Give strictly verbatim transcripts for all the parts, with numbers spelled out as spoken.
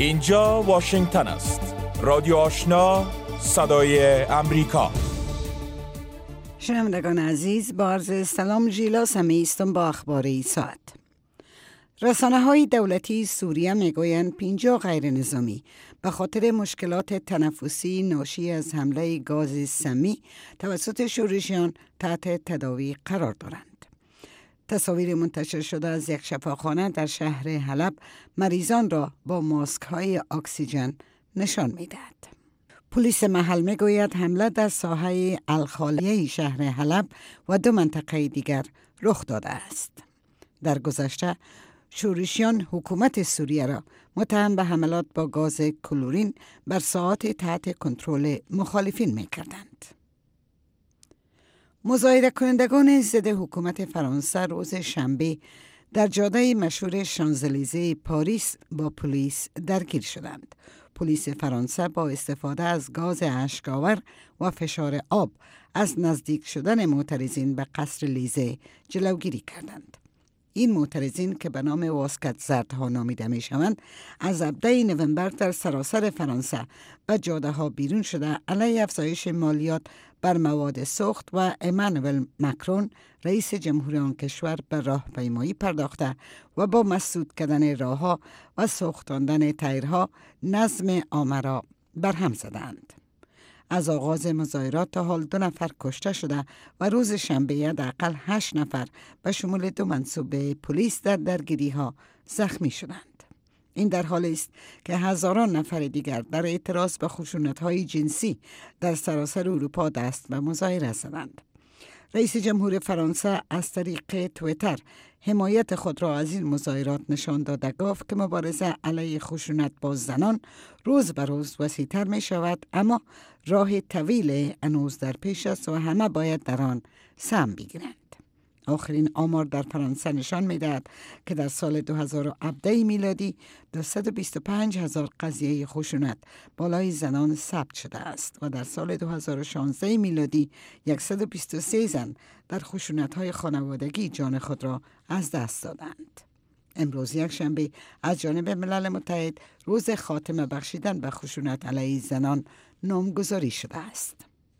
اینجا واشنگتن است. رادیو آشنا، صدای امریکا. شنوندگان عزیز، با عرض سلام ژیلا سمی استم با اخبار این ساعت. رسانه های دولتی سوریه میگویند پنجاه غیر نظامی به خاطر مشکلات تنفسی ناشی از حمله گاز سمی توسط شورشیان تحت تداوی قرار دارند. تصاویر منتشر شده از یک شفاخانه در شهر حلب مریضان را با ماسک های اکسیژن نشان می‌دهد. پلیس محل میگوید حمله در ساحه الخالیه شهر حلب و دو منطقه دیگر رخ داده است. در گذشته شورشیان حکومت سوریه را متهم به حملات با گاز کلورین بر ساحات تحت کنترل مخالفین می‌کردند. مظاهره کنندگان ضد حکومت فرانسه روز شنبه در جاده مشهور شانزلیزه پاریس با پلیس درگیر شدند. پلیس فرانسه با استفاده از گاز اشک‌آور و فشار آب از نزدیک شدن معترضین به قصر لیزه جلوگیری کردند. این معترضین که به نام واسکت زردها نامیده می شوند از هفدهم نوامبر در سراسر فرانسه به جاده ها بیرون شده علیه افزایش مالیات بر مواد سوخت و امانوئل مکرون رئیس جمهوری آن کشور به راهپیمایی پرداخته و با مسدود کردن راهها و سوختاندن تایرها نظم عامه را برهم زدند. از آغاز مظاهرات تا حال دو نفر کشته شده و روز شنبه حداقل هشت نفر به شمول دو منصوب پلیس در درگیری ها زخمی شدند. این در حالی است که هزاران نفر دیگر در اعتراض به خشونت‌های جنسی در سراسر اروپا دست به مظاهره زدند. رئیس جمهور فرانسه از طریق توییتر حمایت خود را از این مظاهرات نشان داده گفت که مبارزه علیه خشونت با زنان روز به روز وسیع‌تر می شود، اما راه طویل هنوز در پیش است و همه باید در آن سهم بگیرند. آخرین آمار در فرانسه نشان می دهد که در سال دو هزار و هفده میلادی دویست و بیست و پنج هزار قضیه خشونت بالای زنان ثبت شده است و در سال دو هزار و شانزده میلادی صد و بیست و سه زن در خشونت‌های خانوادگی جان خود را از دست دادند. امروز یک شنبه از جانب ملل متحد روز خاتمه بخشیدن به خشونت علیه زنان نامگذاری شده است.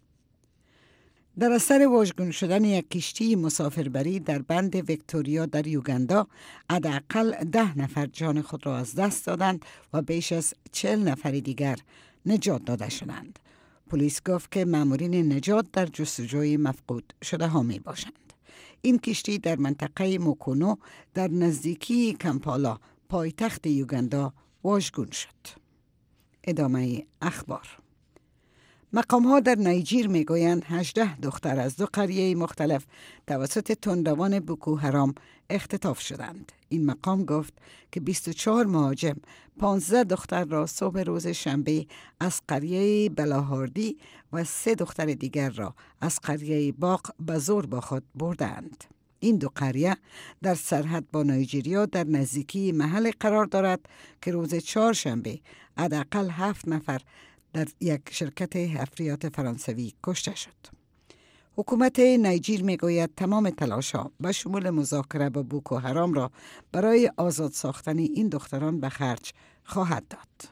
در اثر واژگون شدن یک کشتی مسافربری در بند ویکتوریا در یوگاندا حداقل ده نفر جان خود را از دست دادند و بیش از چهل نفر دیگر نجات داده شدند. پلیس گفت که مامورین نجات در جستجوی مفقود شده ها می باشند. این کشتی در منطقه موکونو در نزدیکی کمپالا پایتخت یوگاندا واژگون شد. ادامه اخبار. مقام ها در نیجر می گویند هجده دختر از دو قریه مختلف توسط تندروان بوکو حرام اختطاف شدند. این مقام گفت که بیست و چهار مهاجم پانزده دختر را صبح روز شنبه از قریه بلاهاردی و سه دختر دیگر را از قریه باق به زور با خود بردند. این دو قریه در سرحد با نایجریا در نزدیکی محل قرار دارد که روز چهارشنبه حداقل هفت نفر در یک شرکت حفریات فرانسوی کشته شد. حکومت نیجر میگوید تمام تلاش‌ها به شمول مذاکره با بوکو حرام را برای آزاد ساختن این دختران به خرج خواهد داد.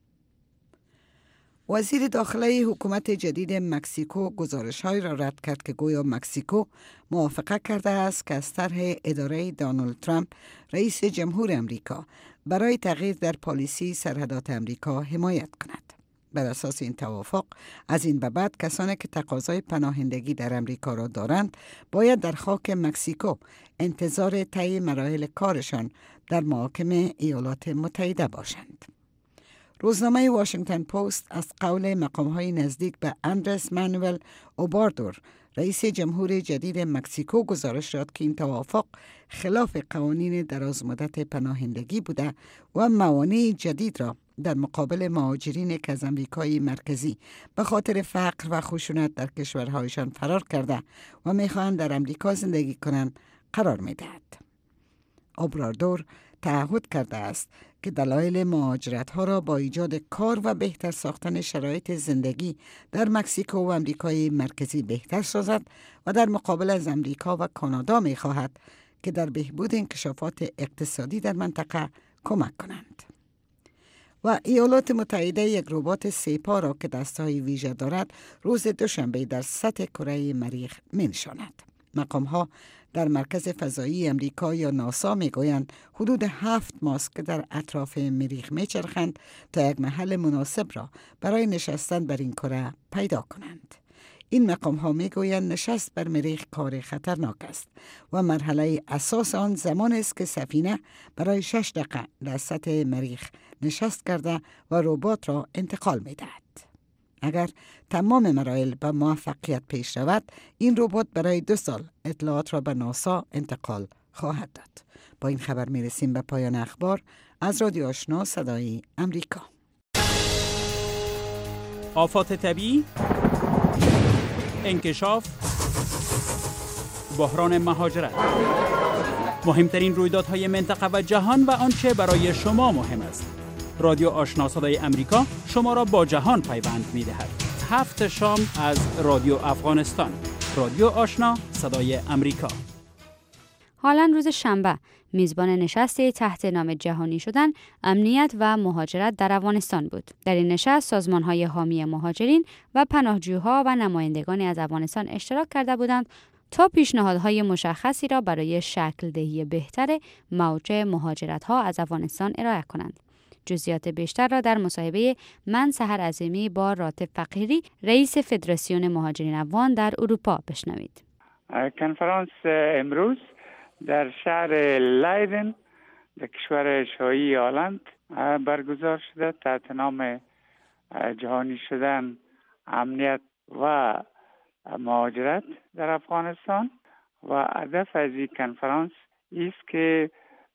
وزیر داخلی حکومت جدید مکزیکو گزارش‌هایی را رد کرد که گویا مکزیکو موافقت کرده است که از طرح اداره دونالد ترامپ رئیس جمهور امریکا برای تغییر در پالیسی سرحدات امریکا حمایت کند. بر اساس این توافق از این به بعد کسانی که تقاضای پناهندگی در امریکا را دارند باید در خاک مکزیکو انتظار طی مراحل کارشان در محاکم ایالات متحده باشند. روزنامه واشنگتن پست از قول مقام‌های نزدیک به اندرس مانوئل اوبرادور رئیس جمهور جدید مکزیکو گزارش داد که این توافق خلاف قوانین درازمدت پناهندگی بوده و موانع جدید را در مقابل مهاجرین که از امریکای مرکزی به خاطر فقر و خشونت در کشورهایشان فرار کرده و میخواهند در امریکا زندگی کنند قرار میدهد. اوبرادور تعهد کرده است که دلایل مهاجرت ها را با ایجاد کار و بهتر ساختن شرایط زندگی در مکزیکو و امریکای مرکزی بهتر سازد و در مقابل از امریکا و کانادا می خواهد که در بهبود انکشافات اقتصادی در منطقه کمک کنند. و ایالات متحده یک ربات سه‌پا را که دستهای ویژه دارد روز دوشنبه در سطح کره مریخ می‌نشاند. مقام‌ها در مرکز فضایی امریکا یا ناسا میگویند حدود هفت ماست که در اطراف مریخ میچرخند تا یک محل مناسب را برای نشستن بر این کره پیدا کنند. این مقام ها میگویند نشست بر مریخ کار خطرناک است و مرحله اساس آن زمان است که سفینه برای شش دقیقه در سطح مریخ نشست کرده و ربات را انتقال میدهد. اگر تمام مراحل به موفقیت پیش رود، این ربات برای دو سال اطلاعات را به ناسا انتقال خواهد داد. با این خبر می رسیم به پایان اخبار از رادیو آشنا صدای امریکا. آفات طبیعی، انکشاف، بحران مهاجرت، مهمترین رویدادهای منطقه و جهان و آنچه برای شما مهم است. رادیو آشنا صدای امریکا شما را با جهان پیوند می دهد. هفت شام از رادیو افغانستان. رادیو آشنا صدای امریکا. حالا روز شنبه میزبان نشستی تحت نام جهانی شدن امنیت و مهاجرت در افغانستان بود. در این نشست سازمان‌های حامی مهاجرین و پناهجوها و نمایندگانی از افغانستان اشتراک کرده بودند تا پیشنهادهای مشخصی را برای شکل دهی بهتر موج مهاجرت‌ها از افغانستان ارائه کنند. جزئیات بیشتر را در مصاحبه من سحر عظیمی با راتب فقیری رئیس فدراسیون مهاجرین افغان در اروپا بشنوید. کنفرانس امروز در شهر لایدن در کشور شاهی هلند برگزار شده تحت نام جهانی شدن امنیت و مهاجرت در افغانستان و هدف از این کنفرانس است که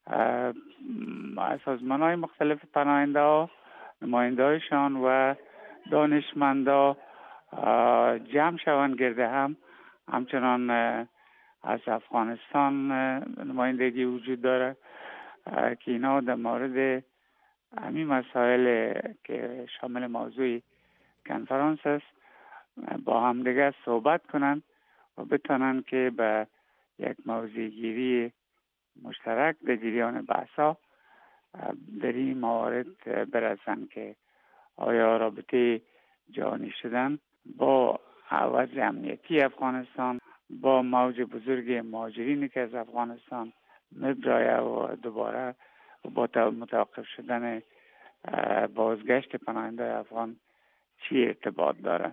سازمان‌های مختلف پناهنده ها، نماینده هایشان و دانشمندا جمع شوند گرد هم. همچنان از افغانستان نمایندگی وجود داره که اینا در مورد همین مسائل که شامل موضوع کنفرانس است با هم دیگه صحبت کنند و بتونن که به یک موضوع گیری مشترک در جریان بحثا در این موارد برسن که آیا رابطه جهانی شدن با وضع امنیتی افغانستان با موج بزرگ مهاجرینی که از افغانستان می‌برایه و دوباره با متوقف شدن بازگشت پناهنده افغان چی ارتباط داره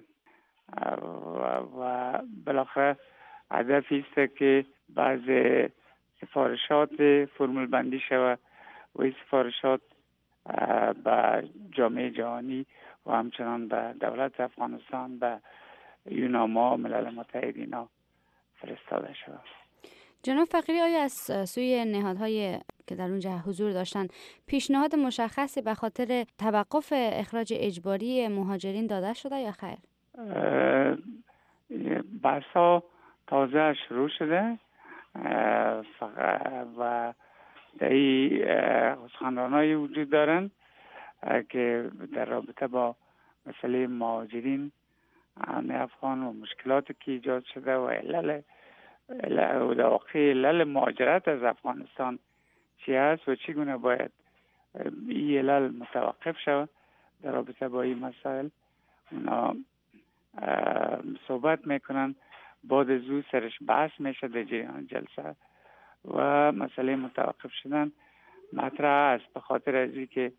و بالاخره هدف است که بعض سفارشات فرمول بندی شود و این سفارشات به جامعه جهانی و همچنان به دولت افغانستان به یوناما ملل متحد اینا فرستاده شود. جناب فقیری، آیا از سوی نهادهای که در اونجا حضور داشتن پیشنهاد مشخصی به خاطر توقف اخراج اجباری مهاجرین داده شده یا خیر؟ بحثا تازه شروع شده و در این سخنران‌های وجود دارند که در رابطه با مسئله مهاجرین افغان و مشکلاتی که ایجاد شده و علل و در واقع علل مهاجرت از افغانستان چی است و چگونه باید این علل متوقف شود در رابطه با این مسائل اونا صحبت میکنن. بعد از او سرش بحث میشه در جریان جلسه و مسئله متوقف شدن مطرح است به خاطر از این که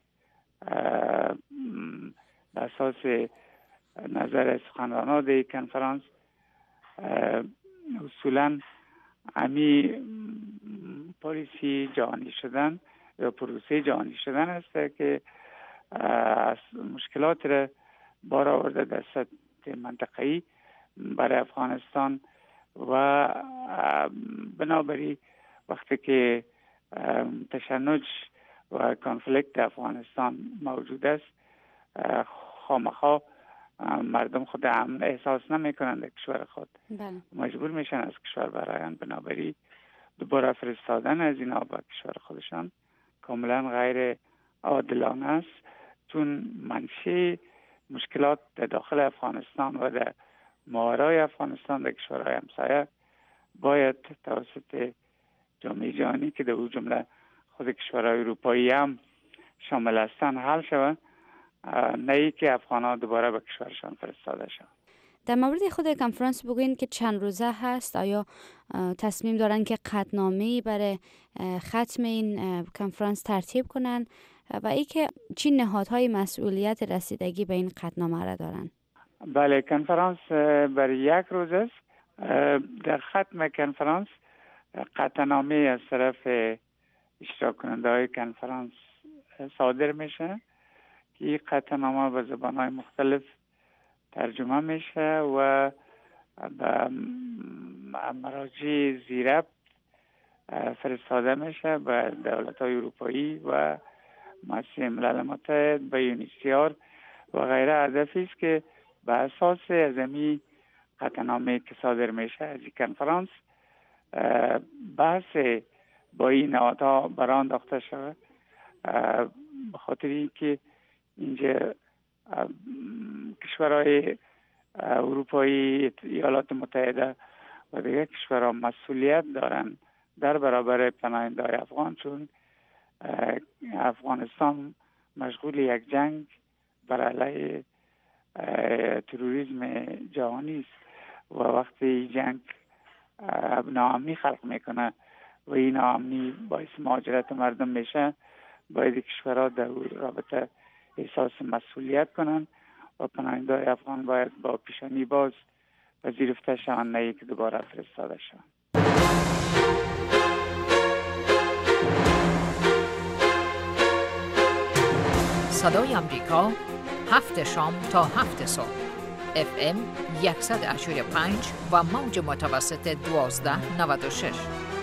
به اساس نظر سخنرانان در کنفرانس اصولا امی پالیسی جهانی شدن یا پروسه جهانی شدن است که مشکلات را بار آورده در سطح منطقه‌ای برای افغانستان و بنابراین وقتی که تشنج و کانفلیکت در افغانستان موجود است خامخا مردم خود امن احساس نمی کنند در کشور خود. بله. مجبور میشن از کشور برایند. بنابراین دوباره فرستادن از اینا به کشور خودشان کاملا غیر عادلانه است، چون منشأ مشکلات در داخل افغانستان و در ماورای افغانستان در کشورهای همسایه باید توسط جامعه جهانی که در اون جمله خود کشورهای اروپایی هم شامل هستند حل شود، نه ای که افغان‌ها دوباره به کشورشان فرستاده شوند. در مورد خود کنفرانس بگوین که چند روزه هست؟ آیا تصمیم دارن که قطعنامه‌ای برای ختم این کنفرانس ترتیب کنن و ای که چی نهادهای مسئولیت رسیدگی به این قطعنامه را دارن؟ بله، کنفرانس برای یک روز است. در ختم کنفرانس قطعنامه از طرف اشتراک کننده های کنفرانس صادر میشه که این قطعنامه به زبان‌های مختلف ترجمه میشه و به مراجع زیرب فرستاده میشه به دولت‌های اروپایی و مؤسسه ملل متحد، به یونیسیار و غیره. هدفی است که به اساس از این قطعنامه که صادر میشه از این کنفرانس بحث با این نهادها برانداخته شود، به خاطر اینکه اینجا کشورهای اروپایی، ایالات متحده و دیگر کشورها مسئولیت دارند در برابر پناهنده‌های افغان، چون افغانستان مشغول یک جنگ بر علیه تروریسم جهانی است و وقتی این جنگ ناامنی خلق میکنه و این ناامنی باعث مهاجرت مردم میشه، باید کشورها در رابطه احساس مسئولیت کنند و پناهنده‌های افغان باید با پیشانی باز پذیرفته شوند، نه که دوباره فرستاده شوند. صدای امریکا، هفت شام تا هفت صبح، اف ام صد و هشتاد و پنج و موج متوسط دوازده نود و شش.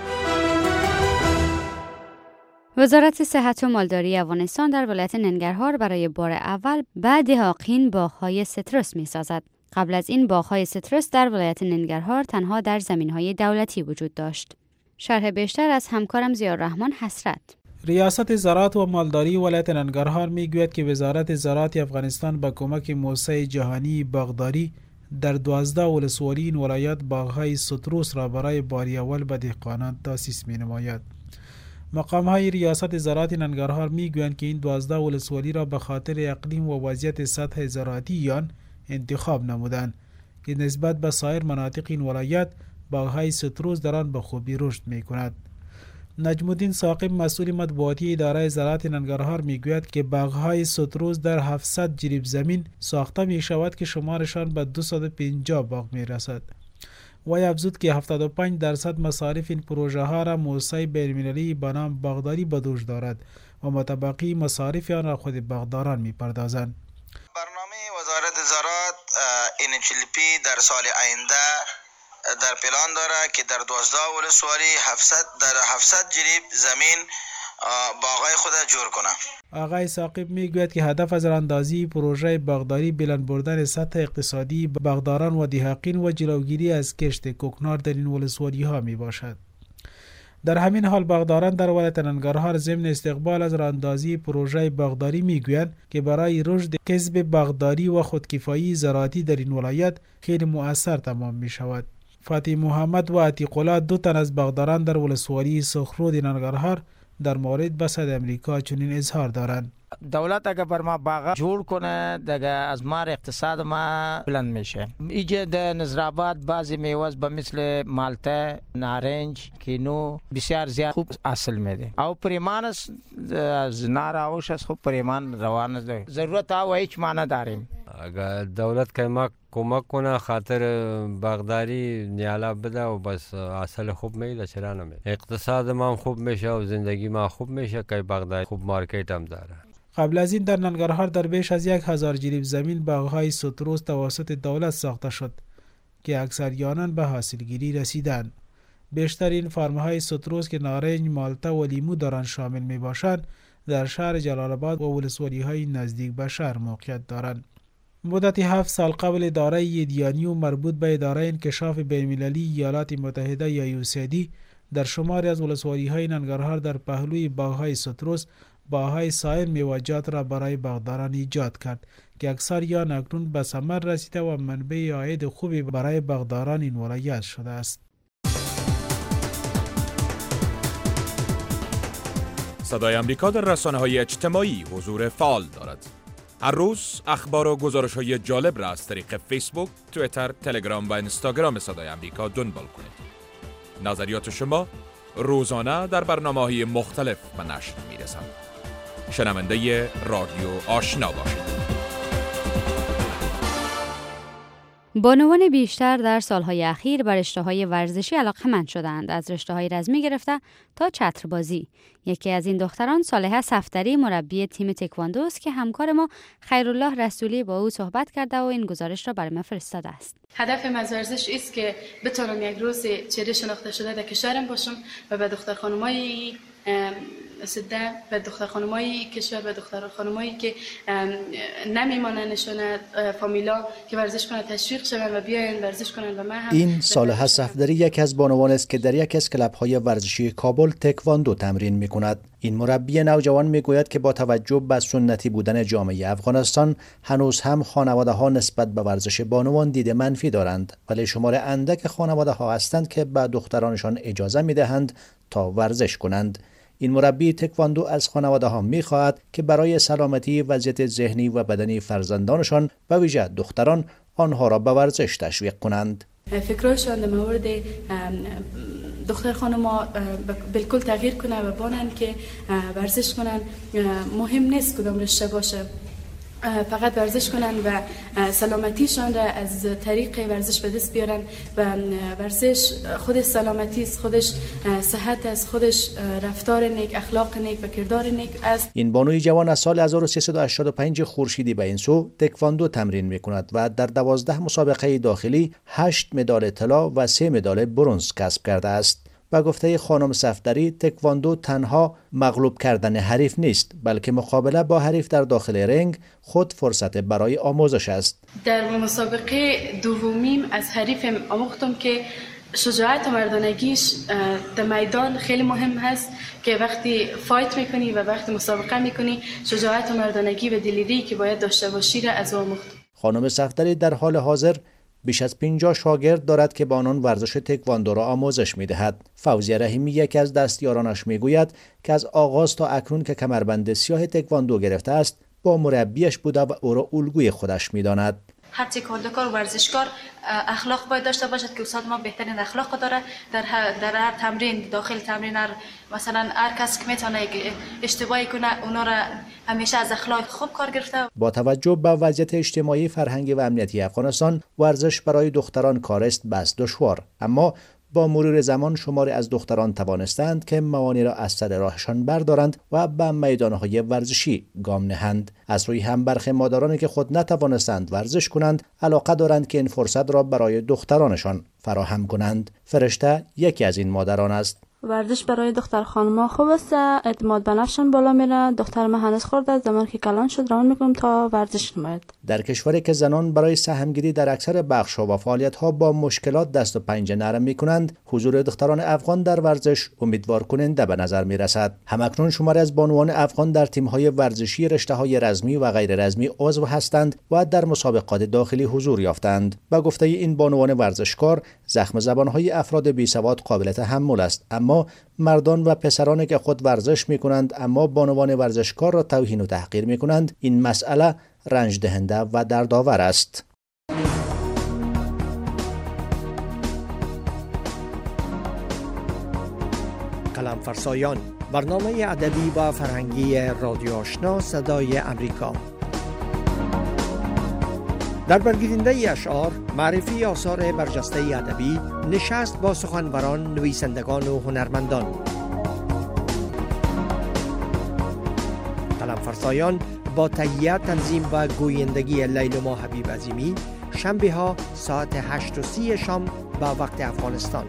وزارت صحت و مالداری افغانستان در ولایت ننگرهار برای بار اول بعد حاقین باغ‌های ستروس می‌سازد. قبل از این باغ‌های ستروس در ولایت ننگرهار تنها در زمین‌های دولتی وجود داشت. شرح بیشتر از همکارم ضیاءالرحمن حسرت. ریاست زراعت و مالداری ولایت ننگرهار میگوید که وزارت زراعت افغانستان با کمک موسسه جهانی باغداری در دوازده ولسوالی این ولایت باغ‌های ستروس را برای بار اول به دهقانان تأسیس می‌نماید. مقام‌های ریاست زراعت ننگرهار میگویند که این دوازده ولسوالی را به خاطر اقلیم و وضعیت سطح زراعتی آن انتخاب نمودند که نسبت به سایر مناطق این ولایت باغ‌های ستروس در آن به خوبی رشد می‌کند. نجم الدین ثاقب مسئول مطبوعاتی اداره زراعت ننگرهار میگوید که باغ‌های ستروس در هفتصد جریب زمین ساخته می شود که شمارشان به دویست و پنجاه باغ می رسد. وی افزود که هفتاد و پنج درصد مصارف این پروژه ها را موسسه بین‌المللی به نام باغداری به دوش دارد و متبقی مصارف آن را خود باغداران می پردازند. برنامه وزارت زراعت این چی ال پی در سال آینده در پلان داره که در دوازده ولسوالی هفتصد در هفتصد جریب زمین باغای خود جور کنه. آقای ثاقب میگوید که هدف از راندازی پروژه باغداری بلند بردن سطح اقتصادی باغداران و دهقین و جلوگیری از کشت کوکنار در این ولسوالی ها می باشد. در همین حال باغداران در ولایت ننگرهار ضمن استقبال از راندازی پروژه باغداری میگویند که برای رشد کسب باغداری و خودکفایی زراعتی در این ولایت خیلی مؤثر تمام می شود. فاطمه محمد و عتیق الله دو تن از باغداران در ولسوالی سخرود ننگرهار در مورد به صدای امریکا چنین اظهار دارند. دولت اگه بر ما باغ جور کنه دیگه از مار اقتصاد ما بلند میشه. اینجا در نظرآباد بعضی میوه به مثل مالته، نارنج، کینو بسیار زیاد خوب حاصل میده. او پریمان از ناراوش از خوب پریمان روان ده. ضرورت او هیچ معنی داریم. اگر دولت کمک کمک کنه خاطر باغداری نیالا بده و بس حاصل خوب میده، چرا نمیده؟ اقتصاد ما خوب میشه و زندگی ما خوب میشه که باغداری خوب مارکت هم داره. قبل از این در ننگرهار در بیش از یک هزار جریب زمین باغ‌های ستروس توسط دولت ساخته شد که اکثر آنان به حاصلگیری رسیدند. بیشتر این فارم‌های ستروس که نارنج، مالته و لیمو در آن شامل می باشند در شهر جلال آباد و ولسوالی‌های نزدیک به شهر موقعیت دارند. مدت هفت سال قبل اداره یدیانیو مربوط به اداره انکشاف بین‌المللی ایالات متحده یا یو سی دی در شماری از ولسوالی‌های ننگرهار در پهلوی باغ‌های ستروس باغ‌های سایر میوه‌جات را برای باغداران ایجاد کرد که اکثر آن اکنون به ثمر رسیده و منبع عاید خوبی برای باغداران این ولایت شده است. صدای آمریکا در رسانه‌های اجتماعی حضور فعال دارد. هر روز اخبار و گزارش‌های جالب را از طریق فیسبوک، توییتر، تلگرام و اینستاگرام صدای آمریکا دنبال کنید. نظریات شما روزانه در برنامه‌های مختلف به نشر می‌رسند. شنونده رادیو آشنا باشید. بانوان بیشتر در سالهای اخیر بر رشته‌های ورزشی علاقه‌مند شدند، از رشته‌های رزمی گرفته تا چتربازی. یکی از این دختران صالحه صفدری مربی تیم تکواندو است که همکار ما خیرالله رسولی با او صحبت کرده و این گزارش را برای ما فرستاده است. هدف من از ورزش است که بتونم یک روز چهره شناخته شده در کشورم باشم و به دختر خانمایی سده به دختر خانمایی کشور به دختر خانمایی که نمیمانن نشونه فامیلا که ورزش کنن تشویق شون و بیاین ورزش کنن و من هم. این صالحه صفدری یک از بانوان است که در یک از کلب‌های ورزشی کابل تکواندو تمرین می‌کند. این مربی نوجوان میگوید که با توجه به سنتی بودن جامعه افغانستان هنوز هم خانواده‌ها نسبت به ورزش بانوان دید منفی دارند، ولی شمار اندک خانواده‌ها هستند که به دخترانشان اجازه می‌دهند تا ورزش کنند. این مربی تکواندو از خانواده‌ها می‌خواهد که برای سلامتی وضعیت ذهنی و بدنی فرزندانشان و ویژه دختران آنها را به ورزش تشویق کنند. فکرشان در مورد دختر خانم‌ها بالکل تغییر کنه و بانن که ورزش کنن. مهم نیست کدام رشته باشه، فقط ورزش کنن و سلامتیشان را از طریق ورزش به دست بیارن و ورزش خودش سلامتی است، خودش صحت است، خودش رفتار نیک، اخلاق نیک و کردار نیک است. این بانوی جوان از سال هزار و سیصد و هشتاد و پنج خورشیدی به این سو تکواندو تمرین می‌کند و در دوازده مسابقه داخلی هشت مدال طلا و سه مدال برنز کسب کرده است. با گفته خانم صفدری تکواندو تنها مغلوب کردن حریف نیست، بلکه مقابله با حریف در داخل رنگ خود فرصت برای آموزش است. در مسابقه دومیم از حریفم آموختم که شجاعت و مردانگیش در میدان خیلی مهم هست، که وقتی فایت میکنی و وقتی مسابقه میکنی شجاعت و مردانگی و دلیری که باید داشته باشی را از آموخت. خانم صفدری در حال حاضر بیش از پنجاه شاگرد دارد که با آنان ورزش تکواندو را آموزش می‌دهد. فوزیه رحیمی یکی از دستیارانش میگوید که از آغاز تا اکنون که کمربند سیاه تکواندو گرفته است با مربیش بوده و او را الگوی خودش می‌داند. هر تکواندوکار و ورزشکار اخلاق باید داشته باشد که استاد ما بهترین اخلاق داره. در هر, در هر تمرین، داخل تمرین، هر مثلا هر کس که میتونه اشتباهی کنه اونا را همیشه از اخلاق خوب کار گرفته. با توجه به وضعیت اجتماعی، فرهنگی و امنیتی افغانستان ورزش برای دختران کار است بس دشوار، اما با مرور زمان شماری از دختران توانستند که موانع را از سر راهشان بردارند و به میدانهای ورزشی گام نهند. از روی هم برخی مادرانی که خود نتوانستند ورزش کنند علاقه دارند که این فرصت را برای دخترانشان فراهم کنند. فرشته یکی از این مادران است. ورزش برای دختر خانم‌ها خوب است، اعتماد به نفسشان بالا میره. دختر من هنوز خورده، زمان که کلان شد روان میکنم تا ورزش نماید. در کشوری که زنان برای سهمگیری در اکثر بخش‌ها و فعالیت‌ها با مشکلات دست و پنجه نرم میکنند، حضور دختران افغان در ورزش امیدوار کننده به نظر میرسد. همکنون شماری از بانوان افغان در تیم‌های ورزشی، رشته‌های رزمی و غیر رزمی عضو هستند و در مسابقات داخلی حضور یافتند. با گفته این بانوان ورزشکار، زخم زبان‌های افراد بی‌سواد قابل تحمل است، اما مردان و پسرانی که خود ورزش می‌کنند اما بانوان ورزشکار را توهین و تحقیر می‌کنند، این مسئله رنج دهنده و دردآور است. قلم فرسایان، برنامه ادبی و فرهنگی رادیو آشنا صدای امریکا. در برگزیدنده اشعار، معرفی آثار برجسته ادبی، نشست با سخنوران، نویسندگان و هنرمندان. قلم فرسایان با تهیه، تنظیم و گویندگی لیلما حبیب عظیمی، شنبه ها ساعت هشت و سی شام به وقت افغانستان.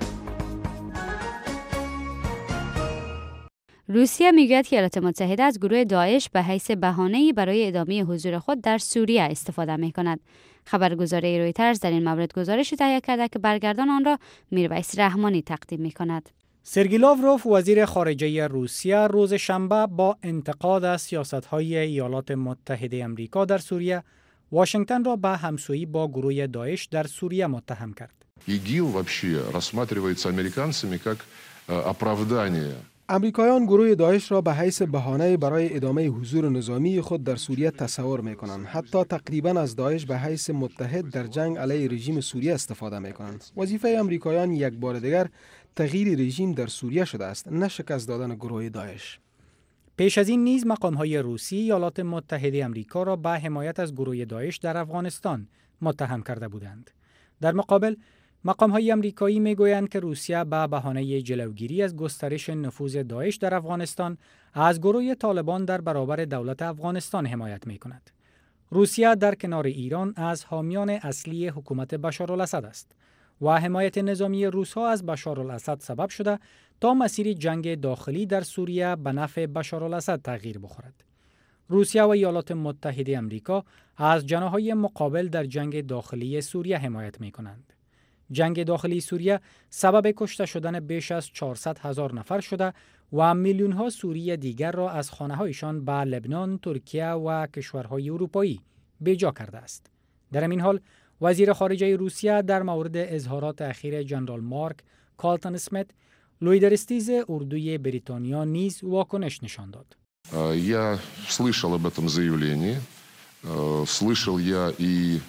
روسیه میگوید که ایالات متحده از گروه داعش به حیث بهانه‌ای برای ادامه حضور خود در سوریه استفاده می‌کند. خبرگزاری رویترز در این مورد گزارشی تهیه کرده که برگردان آن را میرویس رحمانی تقدیم می‌کند. سرگئی لاوروف وزیر خارجه روسیه روز شنبه با انتقاد از سیاست‌های ایالات متحده آمریکا در سوریه، واشنگتن را به همسویی با گروه داعش در سوریه متهم کرد. ИГИЛ вообще рассматривается американцами как оправдание امریکایان گروه داعش را به حیث بهانه برای ادامه حضور نظامی خود در سوریه تصور می‌کنند. حتی تقریبا از داعش به حیث متحد در جنگ علیه رژیم سوریه استفاده می‌کنند. وظیفه امریکایان یک بار دیگر تغییر رژیم در سوریه شده است، نه شکست دادن گروه داعش. پیش از این نیز مقام‌های روسی ایالات متحده آمریکا را به حمایت از گروه داعش در افغانستان متهم کرده بودند. در مقابل مقام‌های آمریکایی می‌گویند که روسیه به بهانه جلوگیری از گسترش نفوذ داعش در افغانستان از گروه طالبان در برابر دولت افغانستان حمایت می‌کند. روسیه در کنار ایران از حامیان اصلی حکومت بشارالاسد است و حمایت نظامی روس‌ها از بشارالاسد سبب شده تا مسیر جنگ داخلی در سوریه به نفع بشارالاسد تغییر بخورد. روسیه و ایالات متحده آمریکا از جناح‌های مقابل در جنگ داخلی سوریه حمایت می‌کنند. جنگ داخلی سوریه سبب کشته شدن بیش از چهارصد هزار نفر شده و میلیون‌ها سوری دیگر را از خانه‌هایشان به لبنان، ترکیه و کشورهای اروپایی بیجا کرده است. در این حال وزیر خارجه روسیه در مورد اظهارات اخیر جنرال مارک کالتن اسمیت، لویدرستیز اردوی بریتانیا نیز واکنش نشان داد. Я слышал об этом заявлении, слышал я и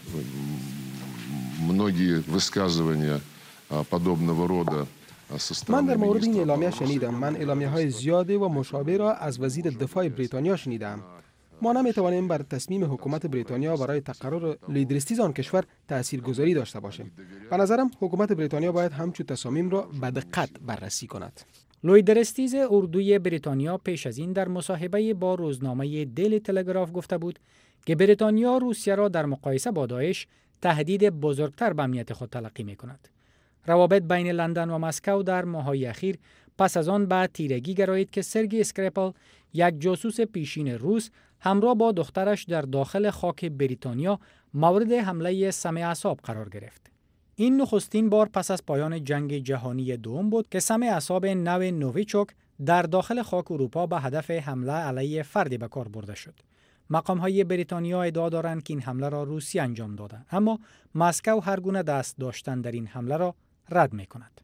многие высказывания подобного рода. من در مورد این اعلامیه شنیدم. من اعلامیه های زیاده و مشابه را از وزیر دفاع بریتانیا شنیدم. ما نمیتوانیم بر تصمیم حکومت بریتانیا برای تقرر لیدرستیز آن کشور تاثیرگذاری داشته باشیم. به نظرم حکومت بریتانیا باید همچون تصامیم را به دقت بررسی کند. لویدرستیز اردوی بریتانیا پیش از این در مصاحبه با روزنامه دیلی تلگراف گفته بود که بریتانیا روسیه را در مقایسه با داعش تهدید بزرگتر به امنیت خود تلقی می کند. روابط بین لندن و مسکو در ماه‌های اخیر پس از آن به تیرگی گرایید که سرگی اسکریپل، یک جاسوس پیشین روس، همراه با دخترش در داخل خاک بریتانیا مورد حمله سم اعصاب قرار گرفت. این نخستین بار پس از پایان جنگ جهانی دوم بود که سم اعصاب نو نوویچوک در داخل خاک اروپا به هدف حمله علیه فردی به کار برده شد. مقام‌های بریتانیا ادعا دارند که این حمله را روسیه انجام داده، اما مسکو هر گونه دست داشتن در این حمله را رد می‌کند.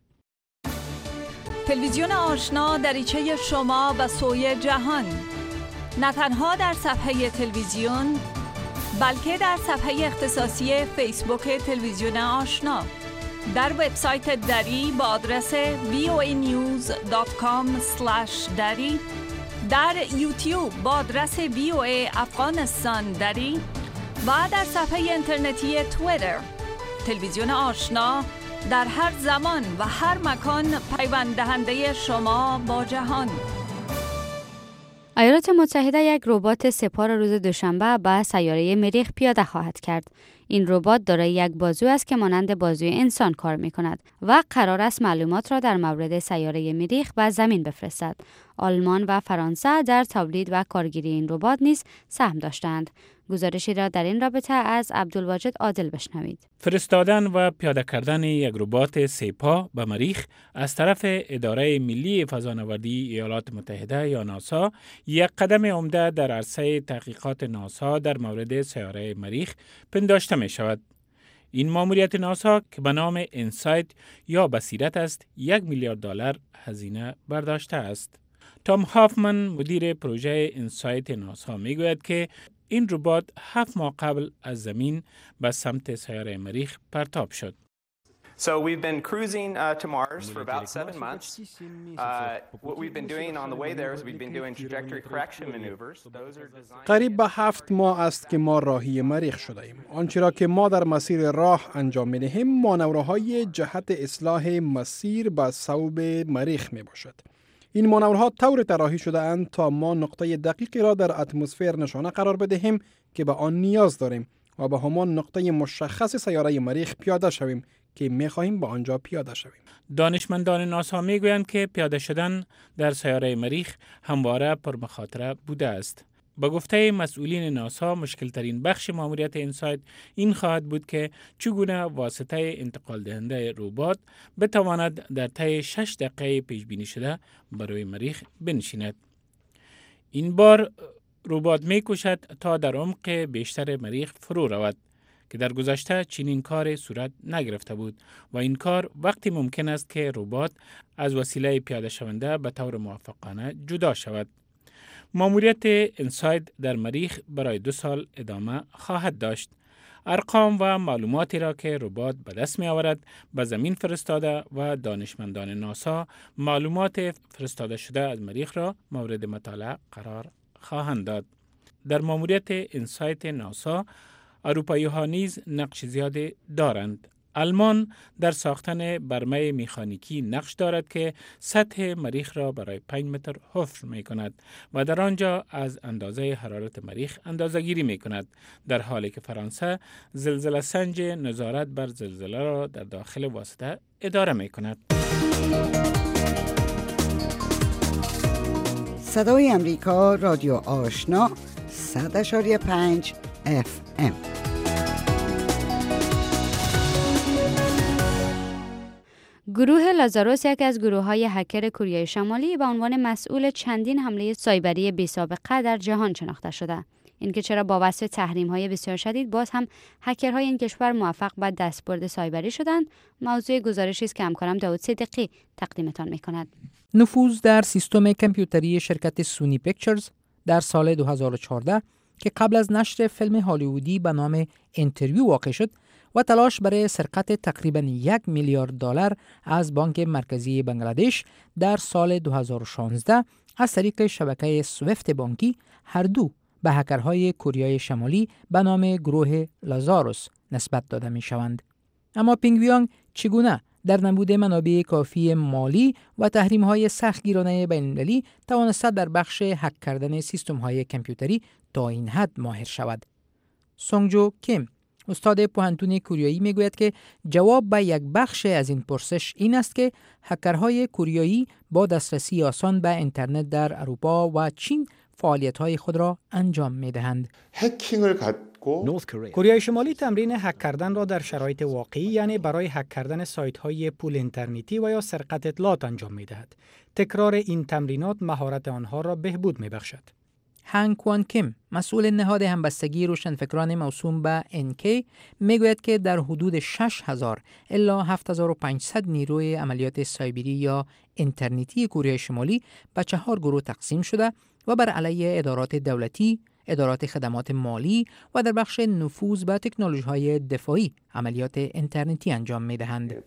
تلویزیون آشنا دریچه شما به سوی جهان، نه تنها در صفحه تلویزیون بلکه در صفحه اختصاصی فیسبوک تلویزیون آشنا، در وبسایت دری با آدرس وی او ای نیوز دات کام اسلش دری، در یوتیوب با آدرس وی او ای افغانستان دری و در صفحه اینترنتی توییتر. تلویزیون آشنا در هر زمان و هر مکان پیوند دهنده شما با جهان. ایالات متحده یک ربات سپار روز دوشنبه به سیاره مریخ پیاده خواهد کرد. این ربات دارای یک بازو است که مانند بازوی انسان کار می کند و قرار است معلومات را در مورد سیاره مریخ به زمین بفرستد. آلمان و فرانسه در تولید و کارگیری این ربات نیز سهم داشتند. گزارشی را در این رابطه از عبدالواجد عادل بشنوید. فرستادن و پیاده کردن یک ربات سه پا به مریخ از طرف اداره ملی فضانوردی ایالات متحده یا ناسا یک قدم عمده در عرصه تحقیقات ناسا در مورد سیاره مریخ پنداشته می شود. این ماموریت ناسا که به نام انسایت یا بصیرت است، یک میلیارد دلار هزینه برداشته است. تام هافمن مدیر پروژه انسایت ناسا می گوید که این ربات هفت ماه قبل از زمین به سمت سیاره مریخ پرتاب شد. So we've been cruising uh, to Mars for about seven months. Uh, what we've been doing on the way there is we've been doing trajectory correction maneuvers. Those are designed. قریب به هفت ماه است که ما راهی مریخ شده ایم. آنچه را که ما در مسیر راه انجام می دهیم مانورهای جهت اصلاح مسیر به صوب مریخ می باشد. این مانورها طور طراحی شده اند تا ما نقطه دقیقی را در اتمسفر نشانه قرار بدهیم که به آن نیاز داریم و به همان نقطه مشخص سیاره مریخ پیاده شویم که می‌خواهیم به آنجا پیاده شویم. دانشمندان ناسا می‌گویند که پیاده شدن در سیاره مریخ همواره پرمخاطره بوده است. با گفته مسئولین ناسا مشکل‌ترین بخش ماموریت انسایت این خواهد بود که چگونه واسطه انتقال دهنده ربات بتواند در طی شش دقیقه پیش بینی شده برای مریخ بنشیند. این بار ربات می‌کوشد تا در عمق بیشتر مریخ فرو رود. که در گذشته چنین کار صورت نگرفته بود و این کار وقتی ممکن است که ربات از وسیله پیاده شونده به طور موفقانه جدا شود. ماموریت انساید در مریخ برای دو سال ادامه خواهد داشت. ارقام و معلوماتی را که ربات به دست می آورد به زمین فرستاده و دانشمندان ناسا معلومات فرستاده شده از مریخ را مورد مطالعه قرار خواهند داد. در ماموریت انسایت ناسا اروپایی ها نیز نقش زیادی دارند. آلمان در ساختن برمه مکانیکی نقش دارد که سطح مریخ را برای پنج متر حفر می کند و در آنجا از اندازه حرارت مریخ اندازه گیری می کند، در حالی که فرانسه زلزله سنج نظارت بر زلزله را در داخل واسطه اداره می کند. صدای امریکا، رادیو آشنا، صد اشاری پنج اف ام. گروه لازاروس یکی از گروه‌های هکر کره شمالی به عنوان مسئول چندین حمله سایبری بی‌سابقه در جهان شناخته شده. اینکه چرا با وصف تحریم‌های بسیار شدید باز هم هکرهای این کشور موفق به دستبرد سایبری شدند، موضوع گزارشی است که همکارم داوود صدیقی تقدیمتان می‌کند. نفوذ در سیستم کامپیوتری شرکت سونی پیکچرز در سال دو هزار و چهارده که قبل از نشر فیلم هالیوودی به نام اینترویو واقع شد و تلاش برای سرقت تقریباً یک میلیارد دلار از بانک مرکزی بنگلادش در سال دو هزار و شانزده از طریق شبکه سویفت بانکی، هر دو به هکرهای کره شمالی به نام گروه لازاروس نسبت داده می شوند. اما پینگویانگ چگونه در نبود منابع کافی مالی و تحریم‌های سختگیرانه بین‌المللی توانسته در بخش هک کردن سیستم‌های کامپیوتری تا این حد ماهر شود؟ سونگجو کیم، استاد پوهنتون کوریایی، میگوید که جواب به یک بخش از این پرسش این است که هکرهای کوریایی با دسترسی آسان به اینترنت در اروپا و چین فعالیت‌های خود را انجام می‌دهند. کره شمالی تمرین هک کردن را در شرایط واقعی، یعنی برای هک کردن سایت‌های پول اینترنتی و یا سرقت اطلاعات انجام می‌دهد. تکرار این تمرینات مهارت آنها را بهبود می‌بخشد. هنگ کوان کیم، مسئول نهاد همبستگی روشنفکران موسوم به ان کی، میگوید که در حدود شش هزار الی هفت هزار و پانصد نیروی عملیات سایبری یا اینترنتی کره شمالی به چهار گروه تقسیم شده و بر علیه ادارات دولتی، ادارات خدمات مالی و در بخش نفوذ به تکنولوژی‌های دفاعی عملیات اینترنتی انجام می‌دهند.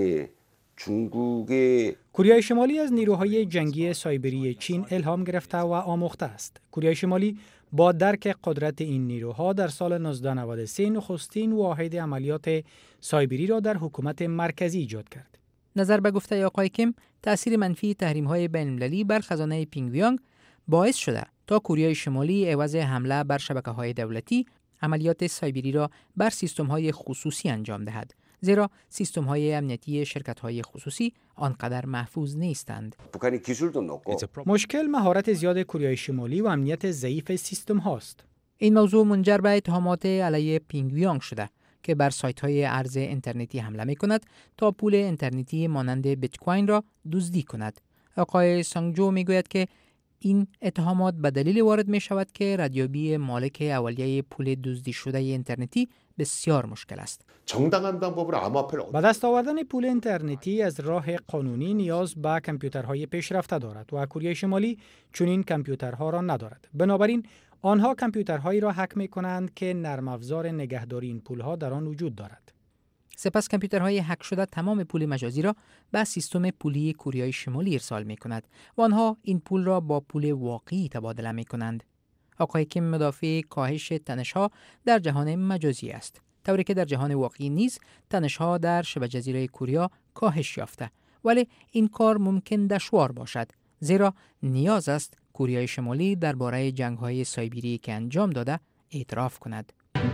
کره شمالی از نیروهای جنگی سایبری چین الهام گرفته و آموخته است. کره شمالی با درک قدرت این نیروها در سال هزار و نهصد و نود و سه نخستین واحد عملیات سایبری را در حکومت مرکزی ایجاد کرد. نظر به گفته آقای کیم، تأثیر منفی تحریم‌های بین‌المللی بر خزانه پینگویانگ باعث شده تا کره شمالی عوض حمله بر شبکه‌های دولتی، عملیات سایبری را بر سیستم‌های خصوصی انجام دهد، زیرا سیستم‌های امنیتی شرکت‌های خصوصی آنقدر محفوظ نیستند. مشکل مهارت زیاد کره شمالی و امنیت ضعیف سیستم هاست. این موضوع منجر به اتهامات علیه پینگویانگ شده که بر سایت‌های ارز اینترنتی حمله می‌کند تا پول اینترنتی مانند بیت کوین را دزدی کند. آقای سانگجو میگوید که این اتهامات به دلیل وارد می شود که ردیابی مالک اولیه پول دزدی شده اینترنتی بسیار مشکل است. به دست آوردن پول اینترنتی از راه قانونی نیاز به کامپیوترهای پیشرفته دارد و کره شمالی چنین کامپیوترها را ندارد. بنابراین آنها کامپیوترهایی را هک می کنند که نرم افزار نگهداری این پولها در آن وجود دارد. سپس کامپیوترهای هک شده تمام پول مجازی را به سیستم پولی کره شمالی ارسال می کند و آنها این پول را با پول واقعی تبادله می کنند. آقای کیم مدافع کاهش تنش‌ها در جهان مجازی است، طوری که در جهان واقعی نیز تنش‌ها در شبه جزیره کره کاهش یافته، ولی این کار ممکن دشوار باشد، زیرا نیاز است کره شمالی درباره جنگ‌های سایبری که انجام داده اعتراف کند.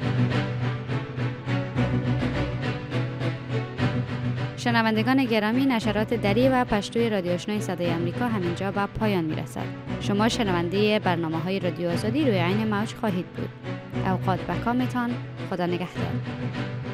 شنوندگان گرامی، نشرات دری و پشتوی رادیو آشنای صدای امریکا همینجا به پایان میرسد. شما شنونده برنامه‌های رادیو آزادی روی عین موج خواهید بود. اوقات بکامتان، خدا نگهدار.